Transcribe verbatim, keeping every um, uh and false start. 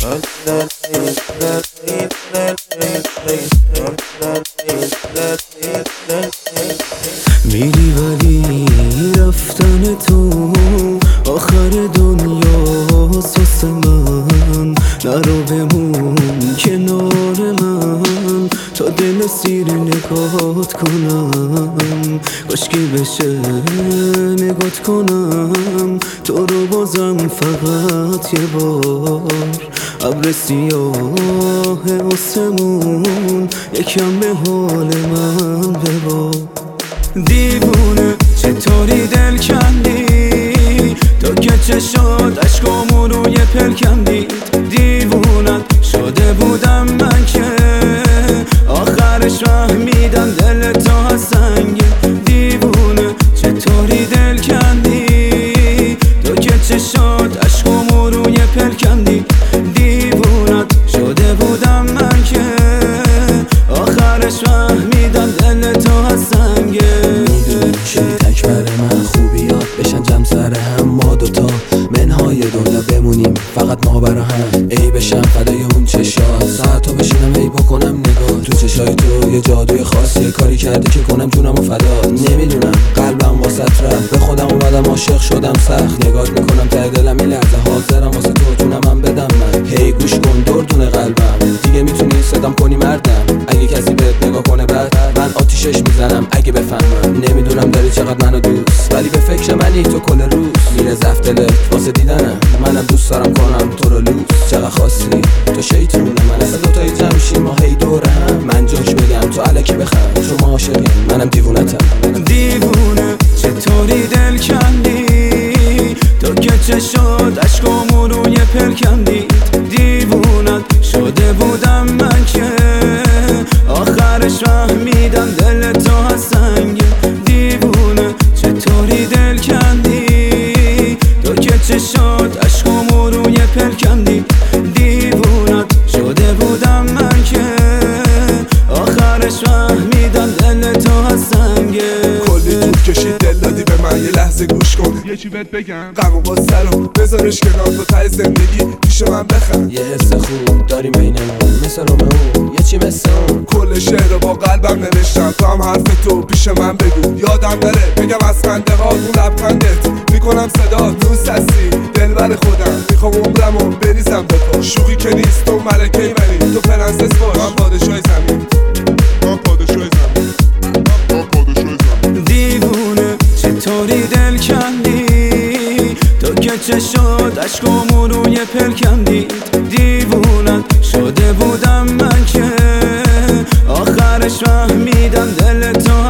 میری ولی رفتن تو آخر دنیاست واسه من. نرو بمون کنار من تا دل سیر نگات کنم. کاشکی بشه نگات کنم تو رو بازم فقط یه بار. ابر سیاه آسمون یکم به حال من ببار. دیوونه چطوری دل کندی تو که چشات عشقامو روی پل کندید. دیوونت شده بودم من که آخرش فهمیدم دل تو از سنگه. دیوونه چطوری دل کندی تو که چشات عشقامو روی پل کندید. دیوونت شده بودم من که آخرش فهمیدم دل تو از سنگه. شدی تک بر من خوبیات بشن جمع سر هم، ما دوتا منهای دنیا بمونیم فقط ما برا هم. ای بشم فدای اون چشات ساعتو بشینم ای بکنم نگاه تو چشای تو. یه جادوی خاصی کاری کرده که کنم جونم و فدا. نمیدونم قلبم واسه رفت به خودم اومدم عاشق شدم سخت. نگات میکنم ته دلم این لحظه حاضرم واسه تو جونم هم بدم من. هی گوش کن دردونه قلبم دیگه میتونی صدام کنی مردم. اگه کسی بهت نگاه کنه بعد من آتیشش میزنم اگه بفهمم. نمیدونم داری چقدر منو دوست ولی به فکر منی تو کل روز. میره زفت دلت واسه دیدنم منم دوست دارم کنم تو رو لوس. چقدر خاصی تو شیطونه من اصلا دوتایی جمع شیم ما هی دوره هم. من جاش بگم تو علکی بخند شما عاشقین منم دیوونتم. دیوونه چطوری دل کندی تو که چشات عشقامو روی پل کندید. دیوونت شده بودم من که آخرش فهمیدم دل تو از سنگه. دیوونه چطوری دل کندی تو که چشات عشقامو روی پل کندید. دیوونت شده بودم من که آخرش فهمیدم دل تو از سنگه. کلی طول کشید دل دادی به من یه لحظه گوش کن یه چی بهت بگم. غم و غصه رو بذارش کنار تو ته زندگی پیش من بخند. یه حس خوب داریم بینمون مثل رومئو یه چی مثل اون. کل شعر رو با قلبم نوشتم تو هم حرف تو پیش من بگو. یادم نره بگم از خنده ها تو لبخندت میکنم صدا دوست هستی دلبر خودم. میخوام عمرمو بریزم به پا. شوخی که نیست تو ملکه منی تو پرنسس باش. من پادشاه زمین من پادشاه زمین من پادشاه زمین. دیوونه چطوری دل کندی تو که چشات عشقامو روی پل کندید. دیوونت شده بودم من که آخرش فهمیدم دل تو